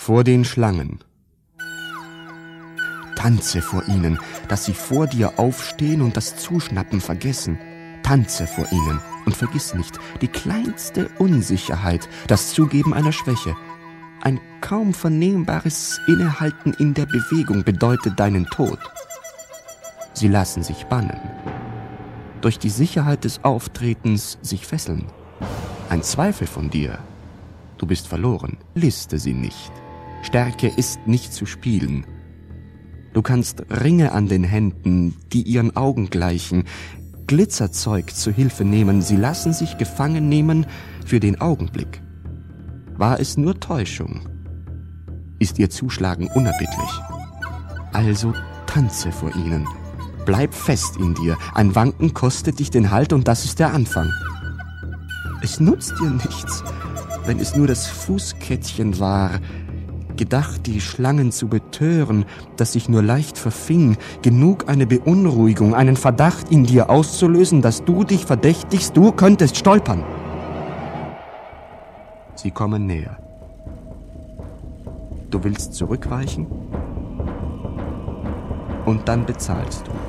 vor den Schlangen. Tanze vor ihnen, dass sie vor dir aufstehen und das Zuschnappen vergessen. Tanze vor ihnen und vergiss nicht die kleinste Unsicherheit, das Zugeben einer Schwäche. Ein kaum vernehmbares Innehalten in der Bewegung bedeutet deinen Tod. Sie lassen sich bannen. Durch die Sicherheit des Auftretens sich fesseln. Ein Zweifel von dir. Du bist verloren. Liste sie nicht. Stärke ist nicht zu spielen. Du kannst Ringe an den Händen, die ihren Augen gleichen, Glitzerzeug zu Hilfe nehmen. Sie lassen sich gefangen nehmen für den Augenblick. War es nur Täuschung? Ist ihr Zuschlagen unerbittlich? Also tanze vor ihnen. Bleib fest in dir. Ein Wanken kostet dich den Halt und das ist der Anfang. Es nutzt dir nichts, wenn es nur das Fußkettchen war, gedacht, die Schlangen zu betören, das sich nur leicht verfing, genug eine Beunruhigung, einen Verdacht in dir auszulösen, dass du dich verdächtigst, du könntest stolpern. Sie kommen näher. Du willst zurückweichen? Und dann bezahlst du.